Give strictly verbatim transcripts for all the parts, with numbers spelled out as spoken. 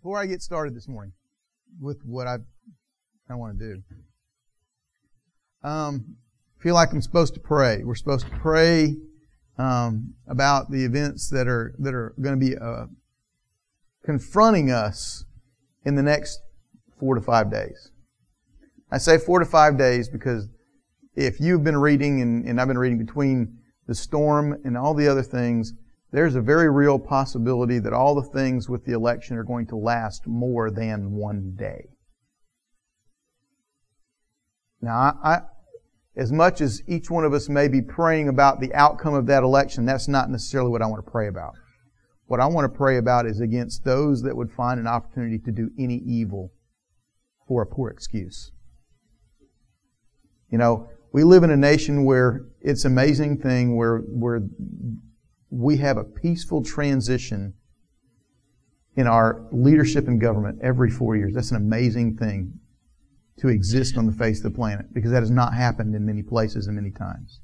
Before I get started this morning with what I, I want to do, um, I feel like I'm supposed to pray. We're supposed to pray um, about the events that are that are going to be uh, confronting us in the next four to five days. I say four to five days because if you've been reading, and, and I've been reading between the storm and all the other things, there's a very real possibility that all the things with the election are going to last more than one day. Now, I, I, as much as each one of us may be praying about the outcome of that election, that's not necessarily what I want to pray about. What I want to pray about is against those that would find an opportunity to do any evil for a poor excuse. You know, we live in a nation where it's an amazing thing where where we have a peaceful transition in our leadership and government every four years. That's an amazing thing to exist on the face of the planet, because that has not happened in many places and many times.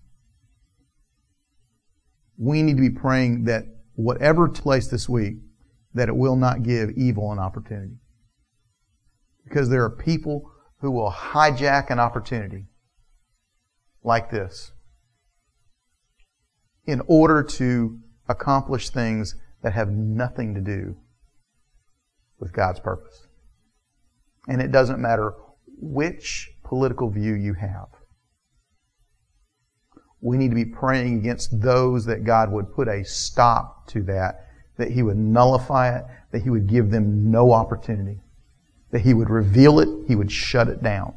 We need to be praying that whatever takes place this week, that it will not give evil an opportunity. Because there are people who will hijack an opportunity like this in order to accomplish things that have nothing to do with God's purpose. And it doesn't matter which political view you have. We need to be praying against those that God would put a stop to that, that He would nullify it, that He would give them no opportunity, that He would reveal it, He would shut it down.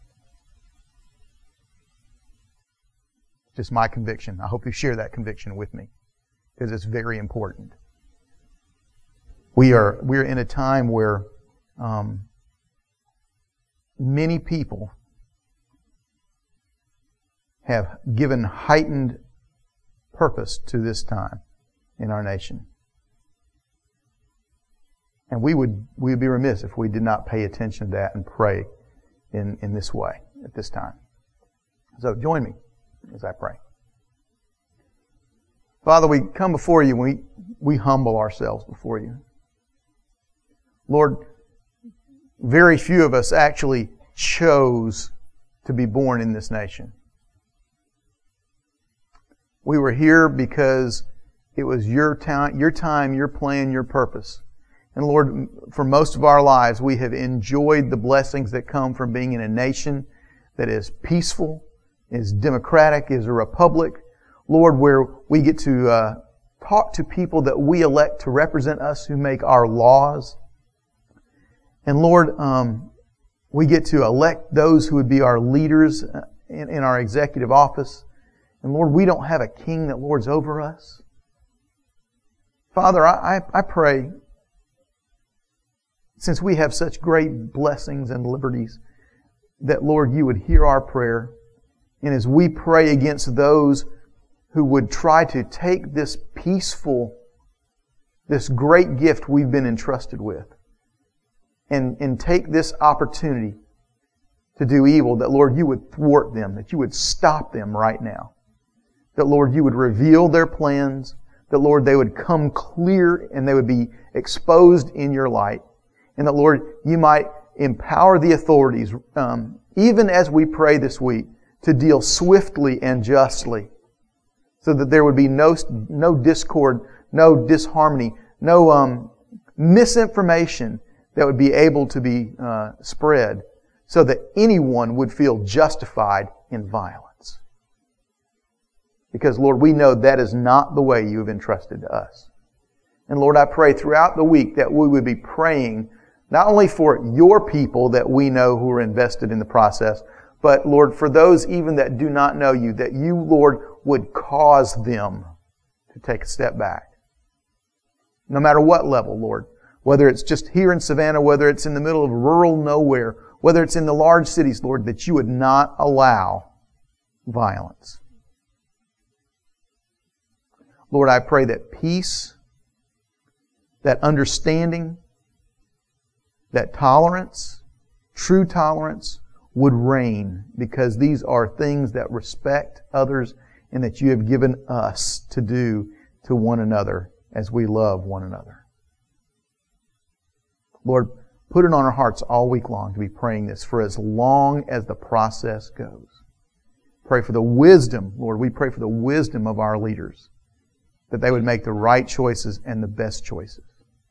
Just my conviction. I hope you share that conviction with me, because it's very important. We are we are in a time where um, many people have given heightened purpose to this time in our nation. And we would we would be remiss if we did not pay attention to that and pray in, in this way at this time. So join me as I pray. Father, we come before you and we, we humble ourselves before you. Lord, very few of us actually chose to be born in this nation. We were here because it was your time, your time, your plan, your purpose. And Lord, for most of our lives, we have enjoyed the blessings that come from being in a nation that is peaceful, is democratic, is a republic, Lord, where we get to uh, talk to people that we elect to represent us, who make our laws. And Lord, um, we get to elect those who would be our leaders in, in our executive office. And Lord, we don't have a king that lords over us. Father, I, I, I pray, since we have such great blessings and liberties, that Lord, you would hear our prayer. And as we pray against those who would try to take this peaceful, this great gift we've been entrusted with, and, and take this opportunity to do evil, that Lord, you would thwart them, that you would stop them right now. That Lord, you would reveal their plans, that Lord, they would come clear and they would be exposed in your light. And that Lord, you might empower the authorities, um, even as we pray this week, to deal swiftly and justly, so that there would be no no discord, no disharmony, no um, misinformation that would be able to be uh, spread, so that anyone would feel justified in violence. Because, Lord, we know that is not the way you have entrusted to us. And Lord, I pray throughout the week that we would be praying not only for your people that we know who are invested in the process, but, Lord, for those even that do not know you, that you, Lord, would cause them to take a step back. No matter what level, Lord. Whether it's just here in Savannah, whether it's in the middle of rural nowhere, whether it's in the large cities, Lord, that you would not allow violence. Lord, I pray that peace, that understanding, that tolerance, true tolerance, would reign, because these are things that respect others and that you have given us to do to one another as we love one another. Lord, put it on our hearts all week long to be praying this for as long as the process goes. Pray for the wisdom, Lord. We pray for the wisdom of our leaders, that they would make the right choices and the best choices.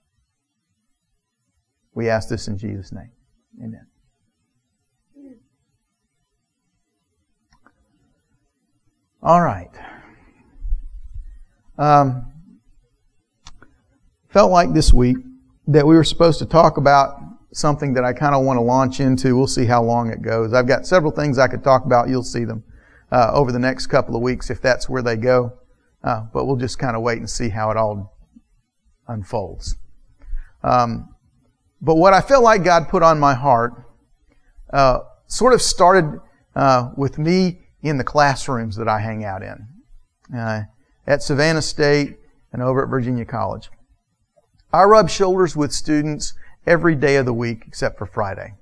We ask this in Jesus' name. Amen. All right. Um, felt like this week that we were supposed to talk about something that I kind of want to launch into. We'll see how long it goes. I've got several things I could talk about. You'll see them uh, over the next couple of weeks if that's where they go. Uh, but we'll just kind of wait and see how it all unfolds. Um, but what I felt like God put on my heart uh, sort of started uh, with me in the classrooms that I hang out in uh, at Savannah State and over at Virginia College. I rub shoulders with students every day of the week except for Friday.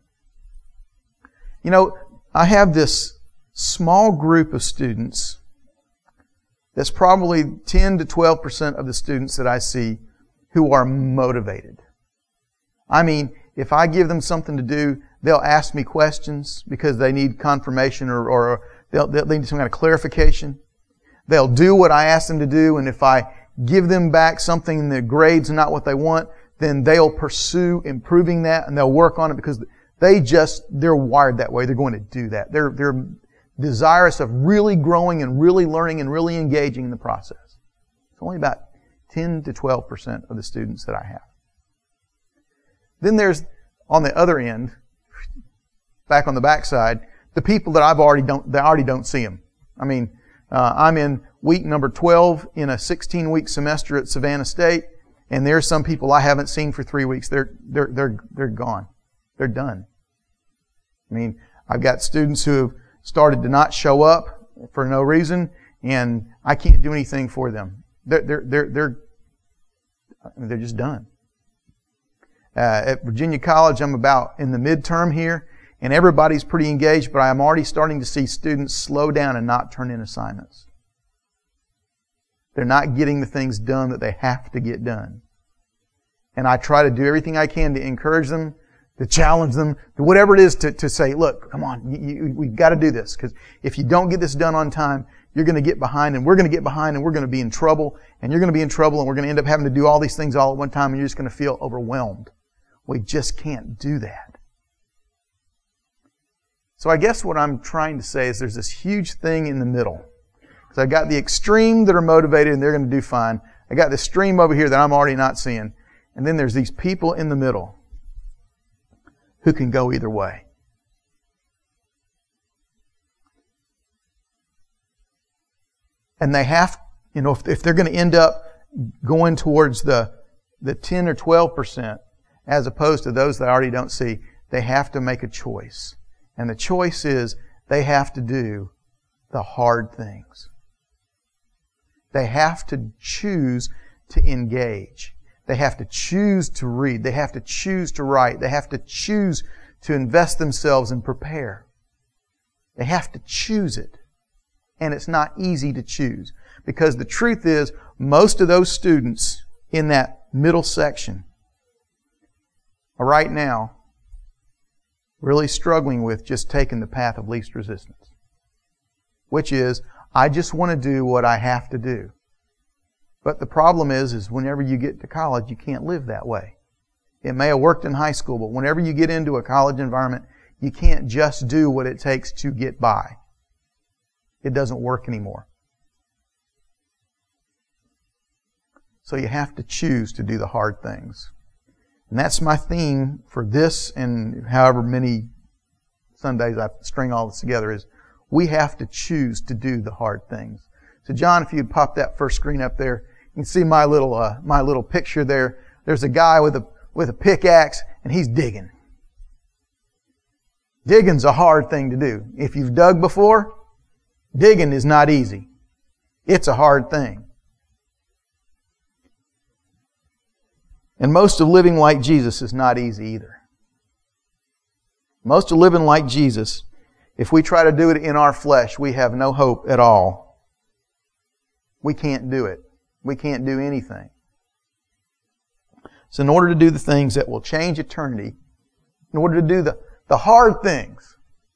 You know, I have this small group of students that's probably ten to twelve percent of the students that I see who are motivated. I mean, if I give them something to do, they'll ask me questions because they need confirmation or, or they'll, they'll need some kind of clarification. They'll do what I ask them to do, and if I give them back something and the grade's not what they want, then they'll pursue improving that and they'll work on it because they just, they're wired that way. They're going to do that. They're, they're desirous of really growing and really learning and really engaging in the process. It's only about ten to twelve percent of the students that I have. Then there's, on the other end, back on the backside, the people that I've already don't, that I already don't see them. I mean, uh, I'm in week number twelve in a sixteen week semester at Savannah State, and there's some people I haven't seen for three weeks. They're, they're, they're, they're gone. They're done. I mean, I've got students who have started to not show up for no reason, and I can't do anything for them. They're, they're, they're, they're, they're just done. Uh, at Virginia College, I'm about in the midterm here, and everybody's pretty engaged, but I'm already starting to see students slow down and not turn in assignments. They're not getting the things done that they have to get done. And I try to do everything I can to encourage them, to challenge them, to whatever it is to, to say, look, come on, you, you, we've got to do this. Because if you don't get this done on time, you're going to get behind, and we're going to get behind, and we're going to be in trouble, and you're going to be in trouble, and we're going to end up having to do all these things all at one time, and you're just going to feel overwhelmed. We just can't do that. So I guess what I'm trying to say is there's this huge thing in the middle. Because I got the extreme that are motivated and they're going to do fine. I got the extreme over here that I'm already not seeing. And then there's these people in the middle who can go either way. And they have, you know, if, if they're going to end up going towards the, the ten or twelve percent as opposed to those that I already don't see, they have to make a choice. And the choice is they have to do the hard things. They have to choose to engage. They have to choose to read. They have to choose to write. They have to choose to invest themselves and prepare. They have to choose it. And it's not easy to choose. Because the truth is, most of those students in that middle section are right now really struggling with just taking the path of least resistance. Which is, I just want to do what I have to do. But the problem is, is whenever you get to college, you can't live that way. It may have worked in high school, but whenever you get into a college environment, you can't just do what it takes to get by. It doesn't work anymore. So you have to choose to do the hard things. And that's my theme for this and however many Sundays I string all this together is we have to choose to do the hard things. So John, if you'd pop that first screen up there, you can see my little uh, my little picture there. There's a guy with a with a pickaxe and he's digging. Digging's a hard thing to do. If you've dug before, digging is not easy. It's a hard thing. And most of living like Jesus is not easy either. Most of living like Jesus, if we try to do it in our flesh, we have no hope at all. We can't do it. We can't do anything. So in order to do the things that will change eternity, in order to do the, the hard things,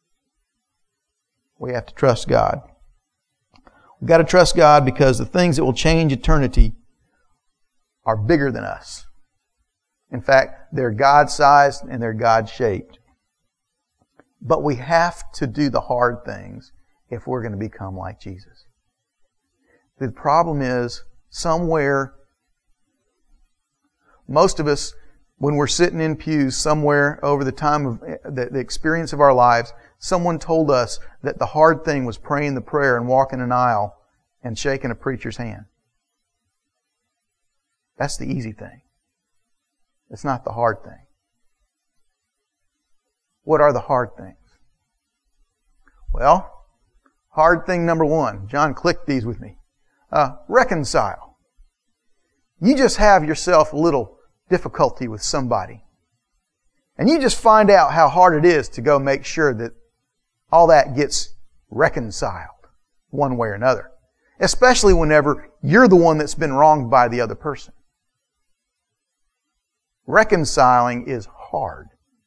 we have to trust God. We've got to trust God because the things that will change eternity are bigger than us. In fact, they're God-sized and they're God-shaped. But we have to do the hard things if we're going to become like Jesus. The problem is, somewhere, most of us, when we're sitting in pews somewhere over the time of the, the experience of our lives, someone told us that the hard thing was praying the prayer and walking an aisle and shaking a preacher's hand. That's the easy thing. It's not the hard thing. What are the hard things? Well, hard thing number one. John clicked these with me. Uh, reconcile. You just have yourself a little difficulty with somebody. And you just find out how hard it is to go make sure that all that gets reconciled one way or another. Especially whenever you're the one that's been wronged by the other person. Reconciling is hard.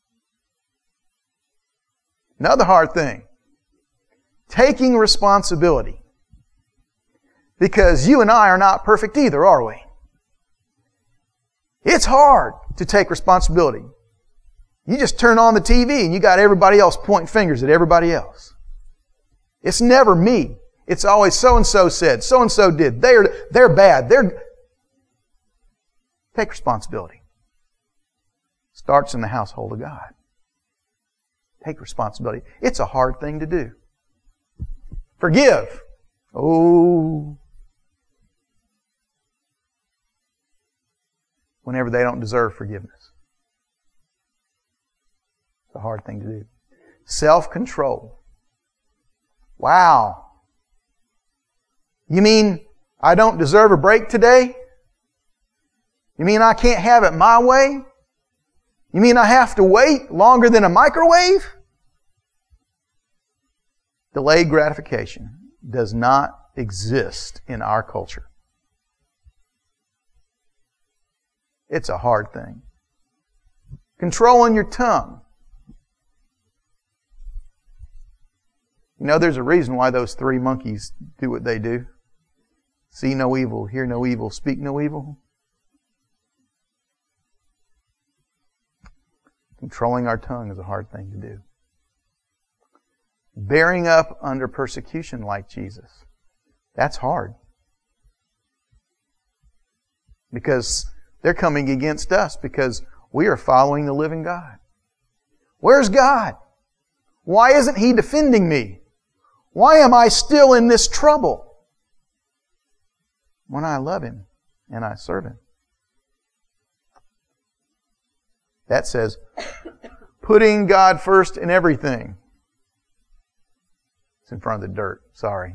Another hard thing. Taking responsibility. Because you and I are not perfect either, are we? It's hard to take responsibility. You just turn on the T V and you got everybody else pointing fingers at everybody else. It's never me. It's always so-and-so said, so-and-so did. They're, they're bad. They're... Take responsibility. Starts in the household of God. Take responsibility. It's a hard thing to do. Forgive. Oh. Whenever they don't deserve forgiveness. It's a hard thing to do. Self-control. Wow. You mean I don't deserve a break today? You mean I can't have it my way? You mean I have to wait longer than a microwave? Delayed gratification does not exist in our culture. It's a hard thing. Controlling your tongue. You know, there's a reason why those three monkeys do what they do. See no evil, hear no evil, speak no evil. Controlling our tongue is a hard thing to do. Bearing up under persecution like Jesus. That's hard. Because they're coming against us because we are following the living God. Where's God? Why isn't He defending me? Why am I still in this trouble? When I love Him and I serve Him. That says, putting God first in everything. It's in front of the dirt. Sorry.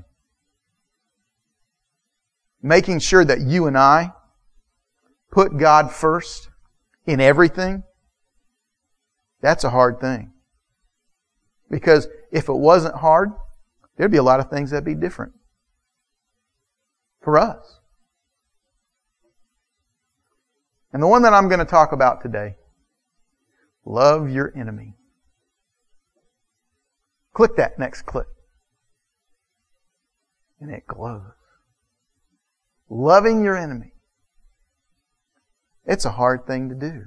Making sure that you and I put God first in everything. That's a hard thing. Because if it wasn't hard, there'd be a lot of things that'd be different. For us. And the one that I'm going to talk about today, love your enemy. Click that next click. And it glows. Loving your enemy. It's a hard thing to do.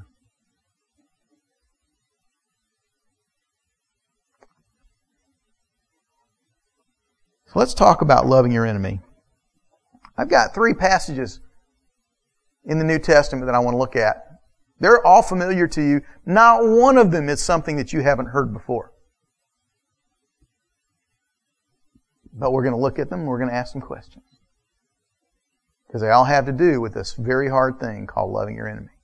So let's talk about loving your enemy. I've got three passages in the New Testament that I want to look at. They're all familiar to you. Not one of them is something that you haven't heard before. But we're going to look at them and we're going to ask some questions. Because they all have to do with this very hard thing called loving your enemy.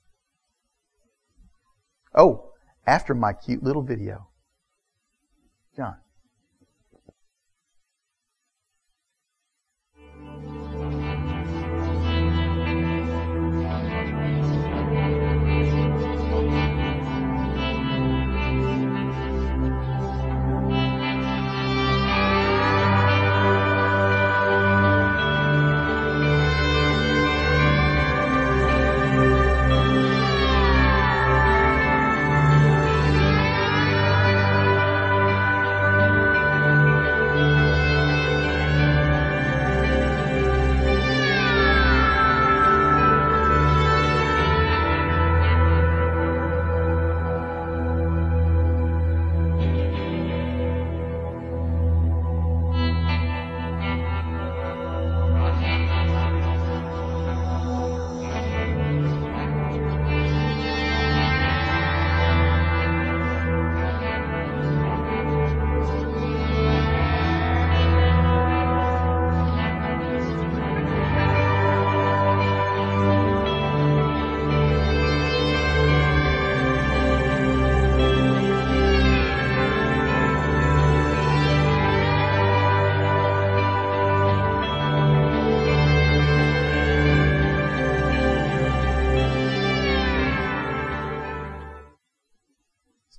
Oh, after my cute little video. John.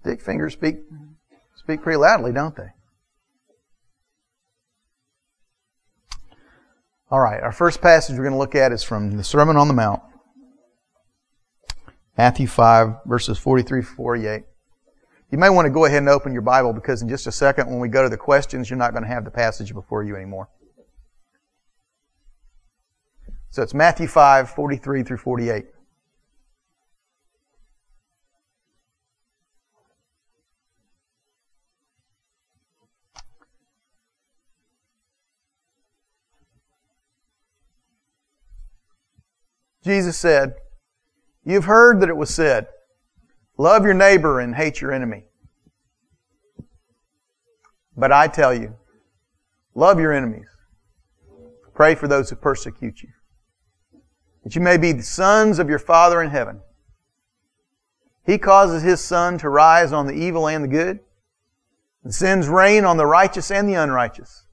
Stick fingers speak speak pretty loudly, don't they? All right, our first passage we're going to look at is from the Sermon on the Mount. Matthew five, verses forty-three to forty-eight. You may want to go ahead and open your Bible because in just a second when we go to the questions, you're not going to have the passage before you anymore. So it's Matthew five, forty-three through forty-eight. Jesus said, "You've heard that it was said, 'Love your neighbor and hate your enemy.' But I tell you, love your enemies. Pray for those who persecute you, that you may be the sons of your Father in heaven. He causes His sun to rise on the evil and the good, and sends rain on the righteous and the unrighteous.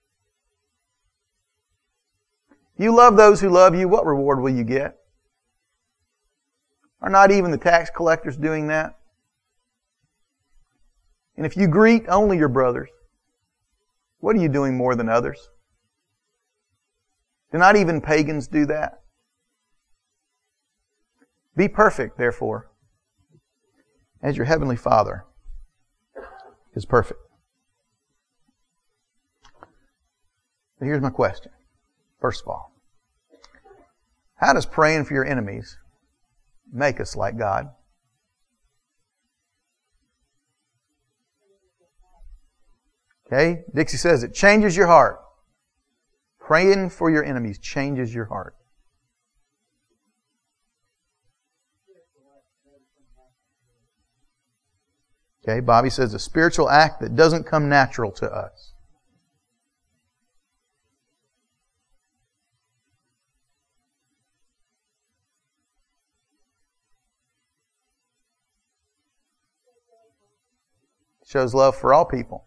If you love those who love you, what reward will you get? Are not even the tax collectors doing that? And if you greet only your brothers, what are you doing more than others? Do not even pagans do that? Be perfect, therefore, as your heavenly Father is perfect." So here's my question. First of all, how does praying for your enemies make us like God? Okay, Dixie says it changes your heart. Praying for your enemies changes your heart. Okay, Bobby says a spiritual act that doesn't come natural to us. Shows love for all people.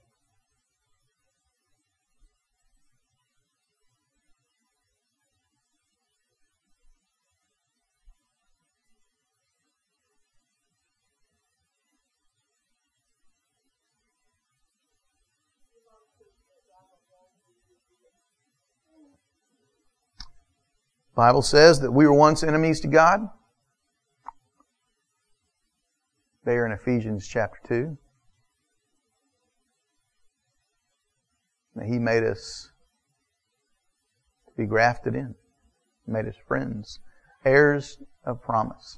The Bible says that we were once enemies to God. There in Ephesians chapter two. That He made us to be grafted in. He made us friends, heirs of promise.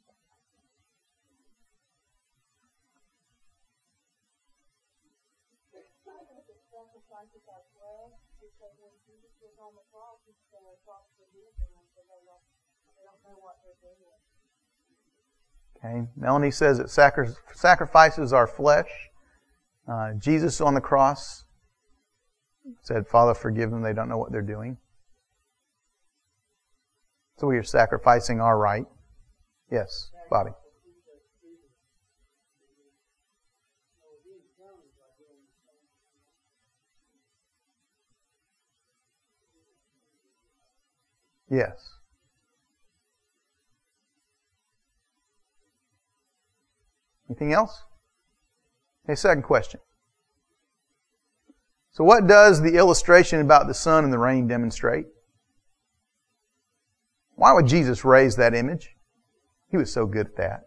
Okay, Melanie says it sacri- sacrifices our flesh. Uh, Jesus on the cross said, "Father, forgive them, they don't know what they're doing." So we are sacrificing our right. Yes, Bobby. Yes. Anything else? Okay, second question. So what does the illustration about the sun and the rain demonstrate? Why would Jesus raise that image? He was so good at that.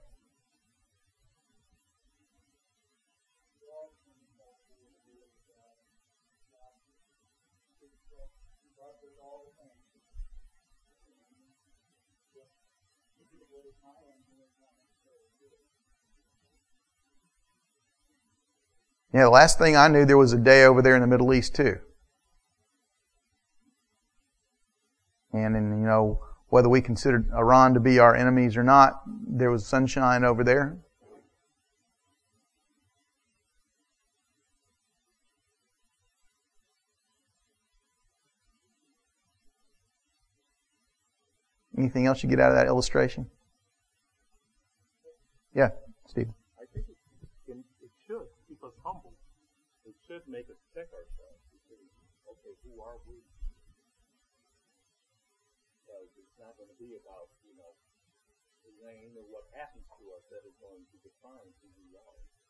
Yeah, the last thing I knew, there was a day over there in the Middle East too. And, and you know, whether we considered Iran to be our enemies or not, there was sunshine over there. Anything else you get out of that illustration? Yeah, Steve. I think it, it, it should keep us humble. It should make us check ourselves and say, okay, who are we? Because it's not going to be about, you know, the rain or what happens to us that is going to define who we are.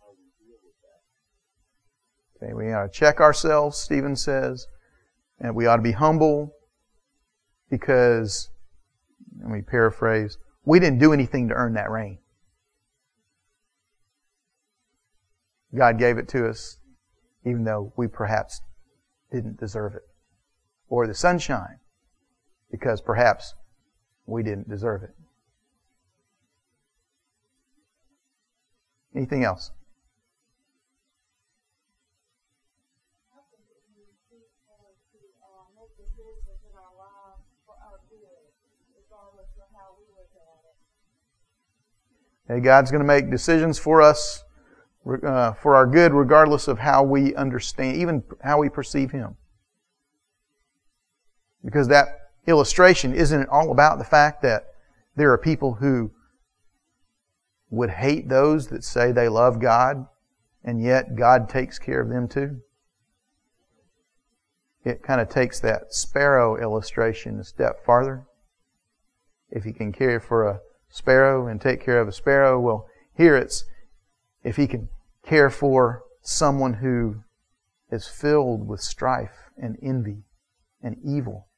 how we deal with that. Okay, we ought to check ourselves, Stephen says, and we ought to be humble because, let me paraphrase, we didn't do anything to earn that rain. God gave it to us, even though we perhaps didn't deserve it. Or the sunshine, because perhaps we didn't deserve it. Anything else? Hey, God's going to make decisions for us uh, for our good, regardless of how we understand, even how we perceive Him. Because that illustration, isn't it all about the fact that there are people who would hate those that say they love God, and yet God takes care of them too? It kind of takes that sparrow illustration a step farther. If He can care for a sparrow and take care of a sparrow, well, here it's if He can care for someone who is filled with strife and envy and evil,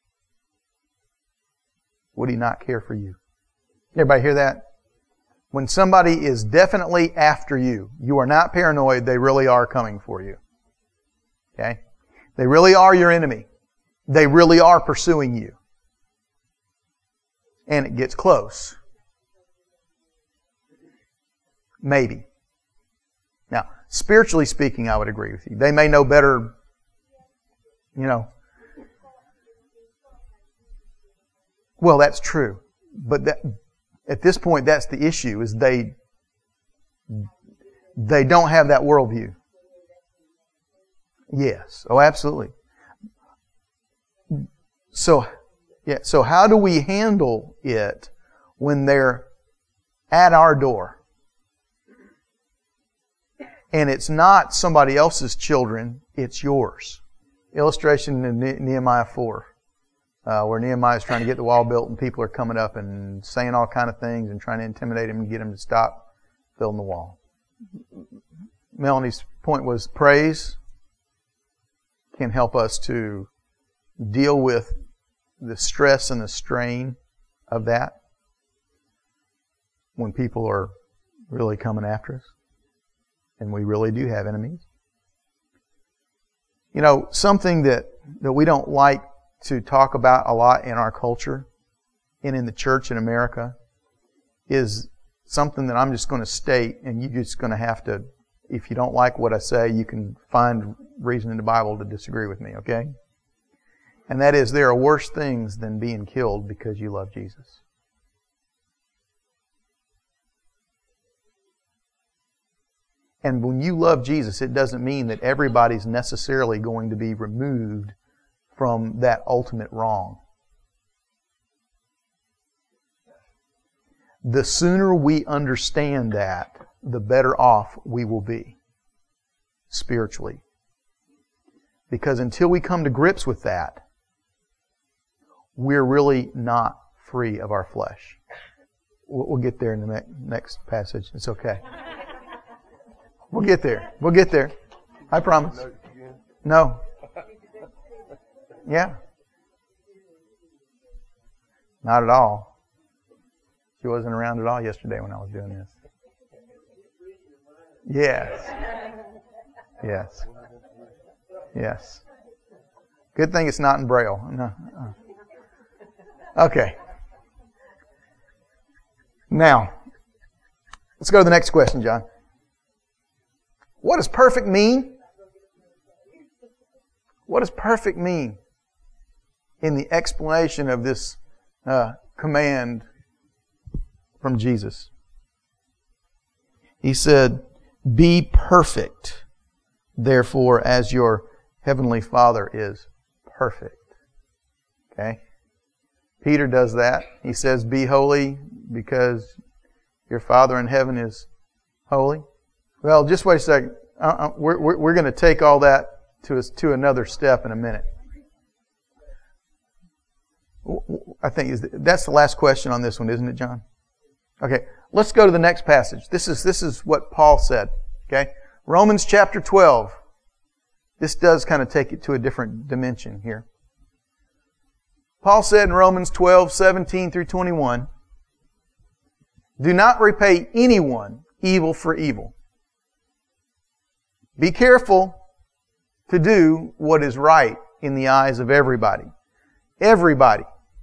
would He not care for you? Everybody hear that? When somebody is definitely after you, you are not paranoid, they really are coming for you. Okay? They really are your enemy. They really are pursuing you. And it gets close. Maybe. Now, spiritually speaking, I would agree with you. They may know better, you know. Well, that's true. But that, at this point, that's the issue, is they, they don't have that worldview. Yes. Oh, absolutely. So, yeah. So how do we handle it when they're at our door? And it's not somebody else's children, it's yours. Illustration in Nehemiah four, uh, where Nehemiah is trying to get the wall built and people are coming up and saying all kind of things and trying to intimidate him and get him to stop building the wall. Melanie's point was praise can help us to deal with the stress and the strain of that when people are really coming after us. And we really do have enemies. You know, something that, that we don't like to talk about a lot in our culture and in the church in America is something that I'm just going to state, and you're just going to have to, if you don't like what I say, you can find reason in the Bible to disagree with me, okay? And that is, there are worse things than being killed because you love Jesus. And when you love Jesus, it doesn't mean that everybody's necessarily going to be removed from that ultimate wrong. The sooner we understand that, the better off we will be spiritually. Because until we come to grips with that, we're really not free of our flesh. We'll get there in the next passage. It's okay. We'll get there. We'll get there. I promise. No. Yeah. Not at all. She wasn't around at all yesterday when I was doing this. Yes. Yes. Yes. Good thing it's not in Braille. No. Okay. Now, let's go to the next question, John. What does perfect mean? What does perfect mean in the explanation of this uh, command from Jesus? He said, "Be perfect, therefore, as your heavenly Father is perfect." Okay? Peter does that. He says, "Be holy because your Father in heaven is holy." Well, just wait a second. Uh, we're we're, we're going to take all that to us to another step in a minute. I think is that's the last question on this one, isn't it, John? Okay, let's go to the next passage. This is this is what Paul said. Okay? Romans chapter twelve. This does kind of take it to a different dimension here. Paul said in Romans twelve, seventeen through twenty-one, do not repay anyone evil for evil. Be careful to do what is right in the eyes of everybody. Everybody.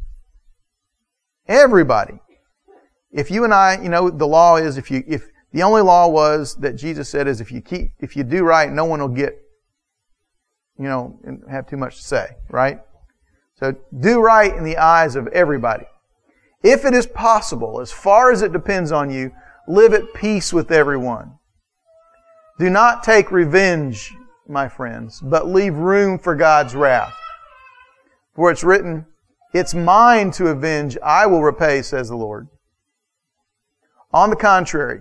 Everybody. If you and I, you know, the law is if you, if the only law was that Jesus said is if you keep, if you do right, no one will get, you know, and have too much to say, right? So do right in the eyes of everybody. If it is possible, as far as it depends on you, live at peace with everyone. Do not take revenge, my friends, but leave room for God's wrath. For it's written, it's mine to avenge, I will repay, says the Lord. On the contrary,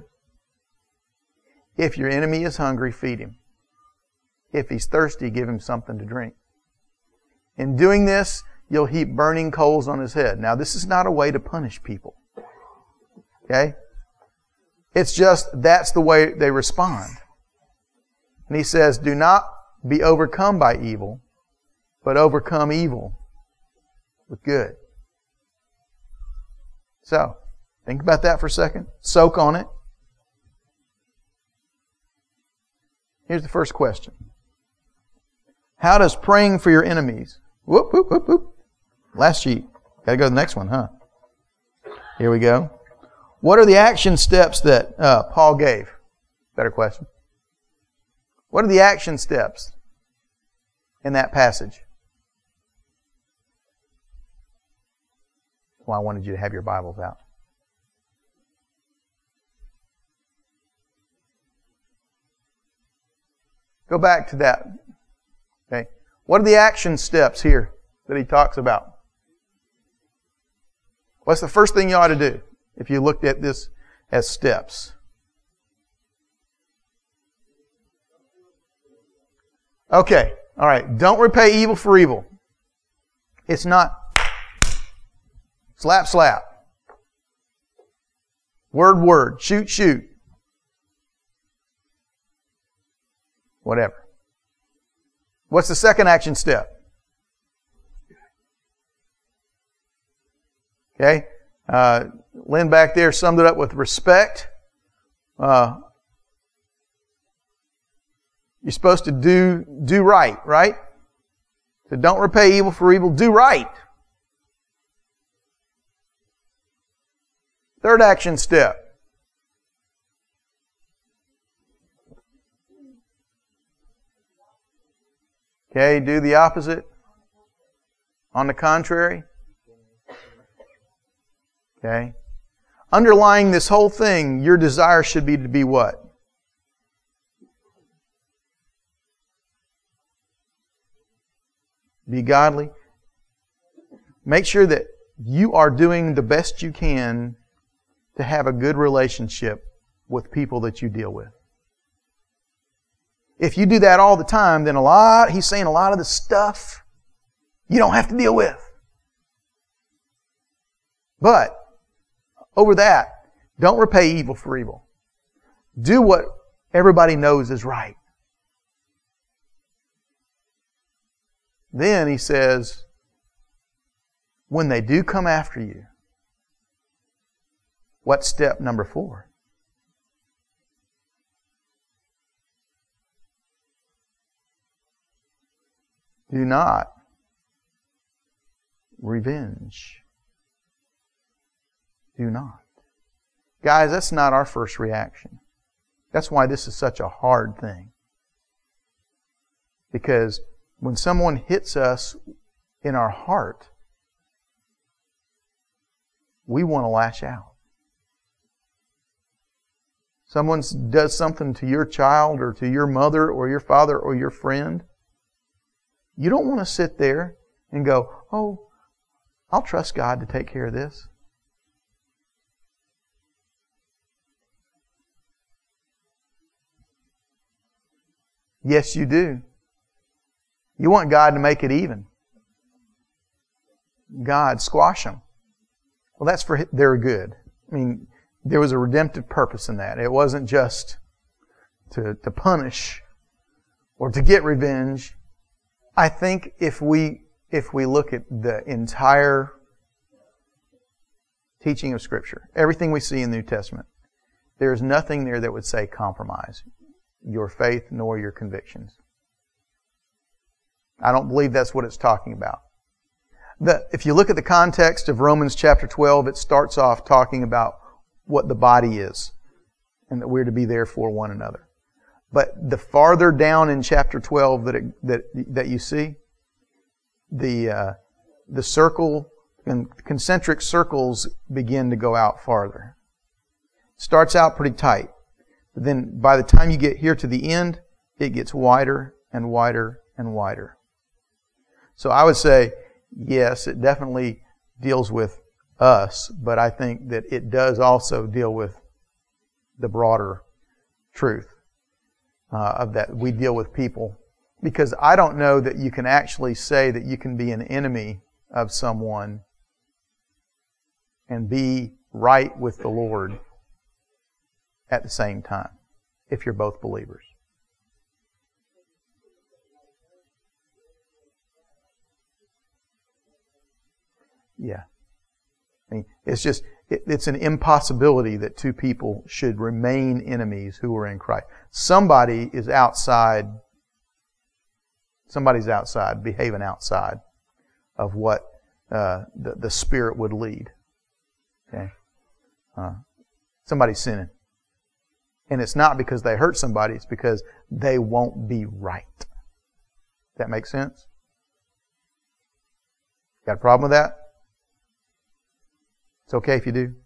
if your enemy is hungry, feed him. If he's thirsty, give him something to drink. In doing this, you'll heap burning coals on his head. Now, this is not a way to punish people. Okay? It's just that's the way they respond. And he says, do not be overcome by evil, but overcome evil with good. So, think about that for a second. Soak on it. Here's the first question. How does praying for your enemies... Whoop, whoop, whoop, whoop. Last sheet. Got to go to the next one, huh? Here we go. What are the action steps that uh, Paul gave? Better question. What are the action steps in that passage? That's why I wanted you to have your Bibles out. Go back to that. Okay. What are the action steps here that he talks about? What's the first thing you ought to do if you looked at this as steps? Okay. All right. Don't repay evil for evil. It's not slap, slap. Word, word. Shoot, shoot. Whatever. What's the second action step? Okay. Uh, Lynn back there summed it up with respect. Uh, you're supposed to do, do right, right? So don't repay evil for evil. Do right. Third action step. Okay, do the opposite. On the contrary. Okay. Underlying this whole thing, your desire should be to be what? Be godly. Make sure that you are doing the best you can to have a good relationship with people that you deal with. If you do that all the time, then a lot, he's saying a lot of the stuff you don't have to deal with. But, over that, don't repay evil for evil. Do what everybody knows is right. Then he says, when they do come after you, what's step number four? Do not revenge. Do not. Guys, that's not our first reaction. That's why this is such a hard thing. Because when someone hits us in our heart, we want to lash out. Someone does something to your child or to your mother or your father or your friend, you don't want to sit there and go, oh, I'll trust God to take care of this. Yes, you do. You want God to make it even. God, squash them. Well, that's for their good. I mean, there was a redemptive purpose in that. It wasn't just to, to punish or to get revenge. I think if we if we look at the entire teaching of Scripture, everything we see in the New Testament, there is nothing there that would say compromise your faith nor your convictions. I don't believe that's what it's talking about. The, if you look at the context of Romans chapter twelve, it starts off talking about what the body is and that we're to be there for one another. But the farther down in chapter twelve that it, that that you see, the uh, the circle and concentric circles begin to go out farther. Starts out pretty tight, but then by the time you get here to the end, it gets wider and wider and wider. So I would say, yes, it definitely deals with us, but I think that it does also deal with the broader truth uh, of that we deal with people. Because I don't know that you can actually say that you can be an enemy of someone and be right with the Lord at the same time, if you're both believers. Yeah. I mean, it's just, it, it's an impossibility that two people should remain enemies who are in Christ. Somebody is outside, somebody's outside, behaving outside of what uh, the, the Spirit would lead. Okay? Uh, somebody's sinning. And it's not because they hurt somebody, it's because they won't be right. That makes sense? Got a problem with that? It's okay if you do.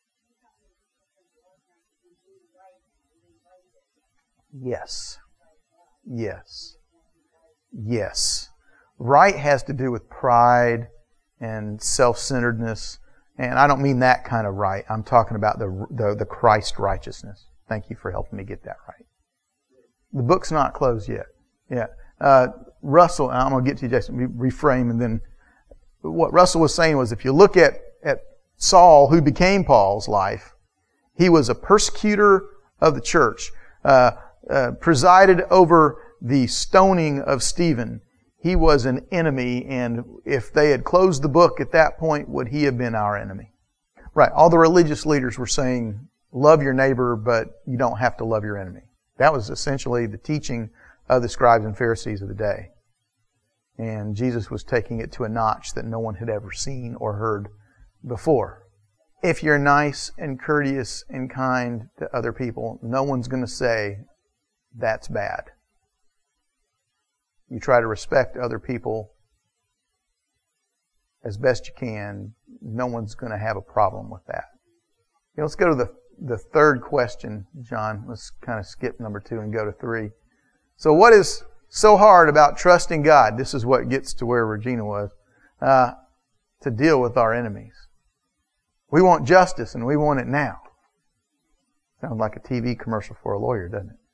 Yes. Yes. Yes. Right has to do with pride and self-centeredness. And I don't mean that kind of right. I'm talking about the, the, the Christ righteousness. Thank you for helping me get that right. The book's not closed yet. Yeah. Uh, Russell, and I'm going to get to you, Jason, reframe, and then what Russell was saying was if you look at, at Saul, who became Paul's life, he was a persecutor of the church, uh, uh, presided over the stoning of Stephen. He was an enemy, and if they had closed the book at that point, would he have been our enemy? Right. All the religious leaders were saying, love your neighbor, but you don't have to love your enemy. That was essentially the teaching of the scribes and Pharisees of the day. And Jesus was taking it to a notch that no one had ever seen or heard before. If you're nice and courteous and kind to other people, no one's going to say that's bad. You try to respect other people as best you can, no one's going to have a problem with that. Okay, let's go to the, the third question, John. Let's kind of skip number two and go to three. So what is so hard about trusting God? This is what gets to where Regina was. Uh, to deal with our enemies. We want justice and we want it now. Sounds like a T V commercial for a lawyer, doesn't it?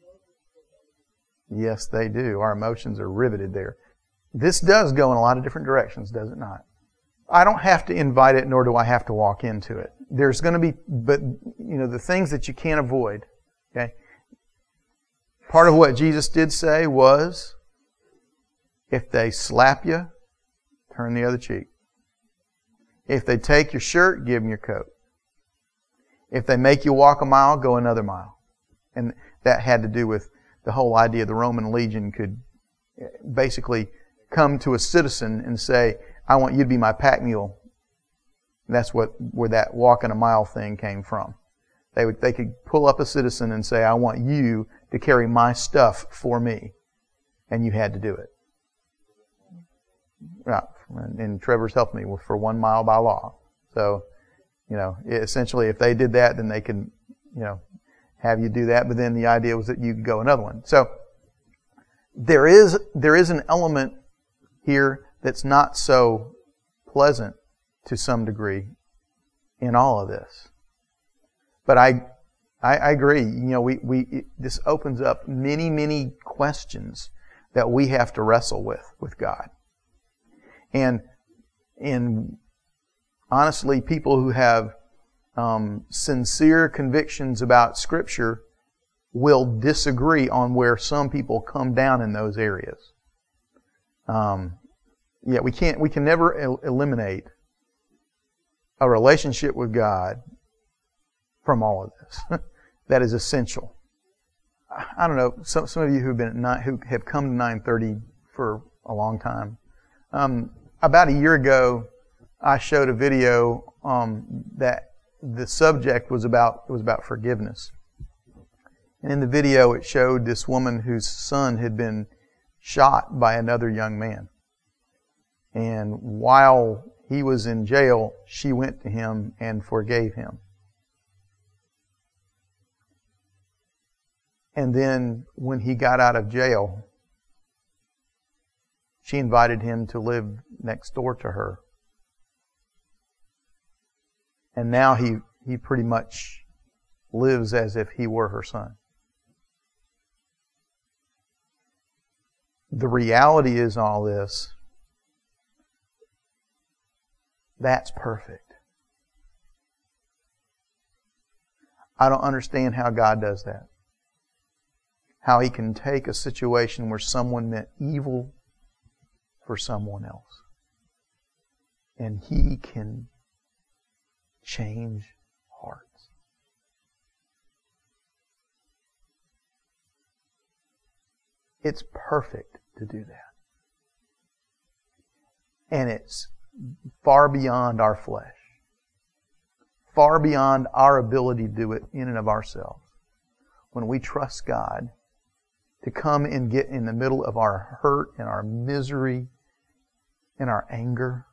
Yes, they do. Our emotions are riveted there. This does go in a lot of different directions, does it not? I don't have to invite it, nor do I have to walk into it. There's going to be, but, you know, the things that you can't avoid, okay? Part of what Jesus did say was, if they slap you, turn the other cheek. If they take your shirt, give them your coat. If they make you walk a mile, go another mile. And that had to do with the whole idea the Roman legion could basically come to a citizen and say, I want you to be my pack mule. And that's what where that walking a mile thing came from. They would they could pull up a citizen and say, I want you to carry my stuff for me. And you had to do it. Right. And Trevor's helped me with for one mile by law. So, you know, essentially if they did that, then they could, you know, have you do that. But then the idea was that you could go another one. So there is there is an element here that's not so pleasant to some degree in all of this. But I I, I agree. You know, we we it, this opens up many many questions that we have to wrestle with with God. And and honestly, people who have um, sincere convictions about Scripture will disagree on where some people come down in those areas. Um, yeah, we can't. We can never el- eliminate a relationship with God from all of this. That is essential. I don't know. Some some of you who've been at nine, who have come to nine thirty for a long time. Um, about a year ago, I showed a video um, that the subject was about it was about forgiveness. And in the video, it showed this woman whose son had been shot by another young man. And while he was in jail, she went to him and forgave him. And then when he got out of jail, she invited him to live next door to her. And now he, he pretty much lives as if he were her son. The reality is all this, that's perfect. I don't understand how God does that. How He can take a situation where someone meant evil for someone else, and He can change hearts. It's perfect to do that. And it's far beyond our flesh. Far beyond our ability to do it in and of ourselves. When we trust God to come and get in the middle of our hurt and our misery and our anger.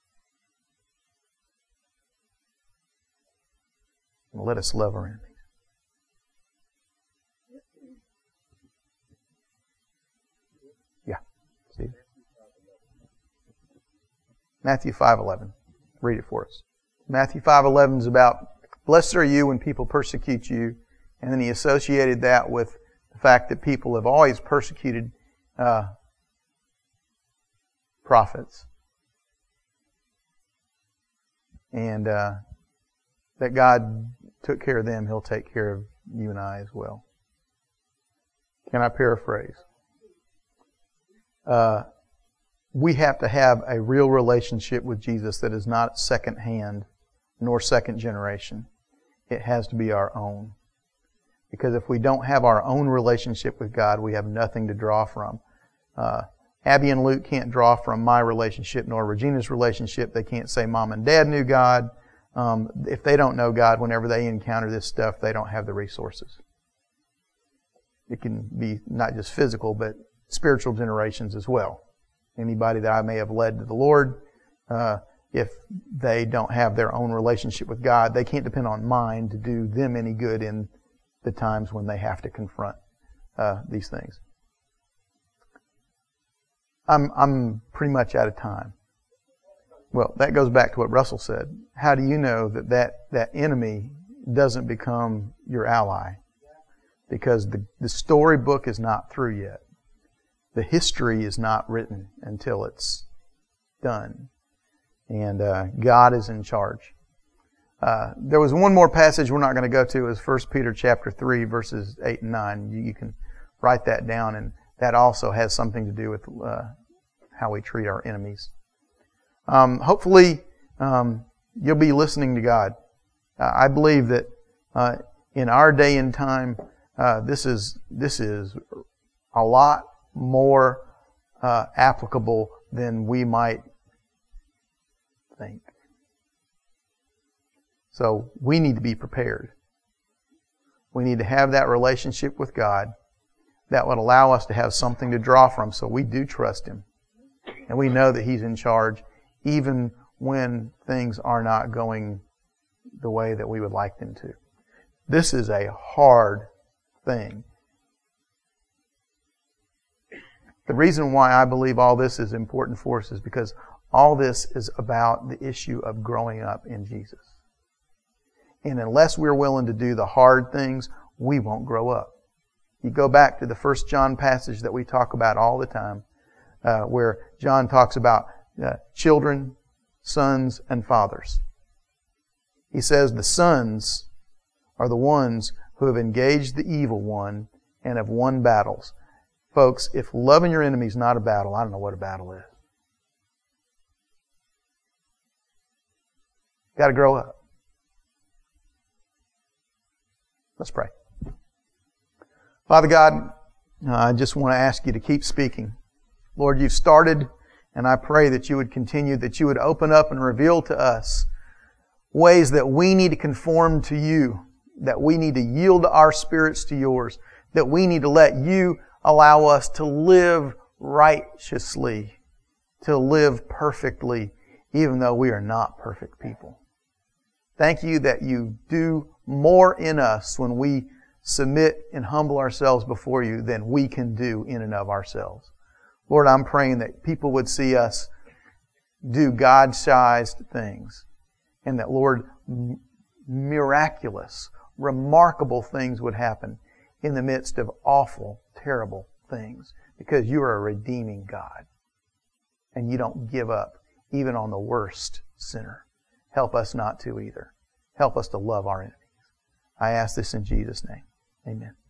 And let us love our enemies. Yeah. Steve. Matthew five eleven. Read it for us. Matthew five eleven is about, blessed are you when people persecute you. And then he associated that with the fact that people have always persecuted uh, prophets. And uh, that God took care of them, He'll take care of you and I as well. Can I paraphrase? Uh, we have to have a real relationship with Jesus that is not second hand nor second generation. It has to be our own. Because if we don't have our own relationship with God, we have nothing to draw from. Uh, Abby and Luke can't draw from my relationship nor Regina's relationship. They can't say Mom and Dad knew God. Um, if they don't know God, whenever they encounter this stuff, they don't have the resources. It can be not just physical, but spiritual generations as well. Anybody that I may have led to the Lord, uh, if they don't have their own relationship with God, they can't depend on mine to do them any good in the times when they have to confront uh, these things. I'm I'm pretty much out of time. Well, that goes back to what Russell said. How do you know that that, that enemy doesn't become your ally? Because the, the storybook is not through yet. The history is not written until it's done. And uh, God is in charge. Uh, there was one more passage we're not going to go to. Is First Peter chapter three, verses eight and nine. You, you can write that down, and that also has something to do with uh, how we treat our enemies. Um, hopefully, um, you'll be listening to God. Uh, I believe that uh, in our day and time, uh, this is this is a lot more uh, applicable than we might think. So we need to be prepared. We need to have that relationship with God that would allow us to have something to draw from, so we do trust Him. And we know that He's in charge even when things are not going the way that we would like them to. This is a hard thing. The reason why I believe all this is important for us is because all this is about the issue of growing up in Jesus. And unless we're willing to do the hard things, we won't grow up. You go back to the First John passage that we talk about all the time, uh, where John talks about uh, children, sons, and fathers. He says the sons are the ones who have engaged the evil one and have won battles. Folks, if loving your enemy is not a battle, I don't know what a battle is. Got to grow up. Let's pray. Father God, I just want to ask you to keep speaking. Lord, you've started, and I pray that you would continue, that you would open up and reveal to us ways that we need to conform to you, that we need to yield our spirits to yours, that we need to let you allow us to live righteously, to live perfectly, even though we are not perfect people. Thank you that you do more in us when we submit and humble ourselves before you than we can do in and of ourselves. Lord, I'm praying that people would see us do God-sized things, and that, Lord, miraculous, remarkable things would happen in the midst of awful, terrible things, because you are a redeeming God, and you don't give up even on the worst sinner. Help us not to either. Help us to love our enemies. I ask this in Jesus' name. Amen.